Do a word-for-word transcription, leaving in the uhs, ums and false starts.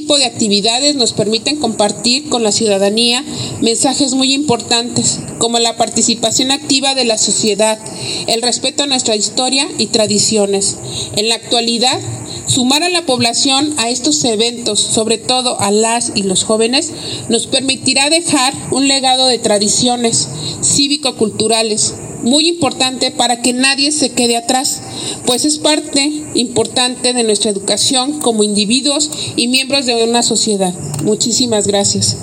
tipo de actividades nos permiten compartir con la ciudadanía mensajes muy importantes, como la participación activa de la sociedad, el respeto a nuestra historia y tradiciones. En la actualidad, sumar a la población a estos eventos, sobre todo a las y los jóvenes, nos permitirá dejar un legado de tradiciones cívico-culturales muy importante para que nadie se quede atrás, pues es parte importante de nuestra educación como individuos y miembros de una sociedad. Muchísimas gracias.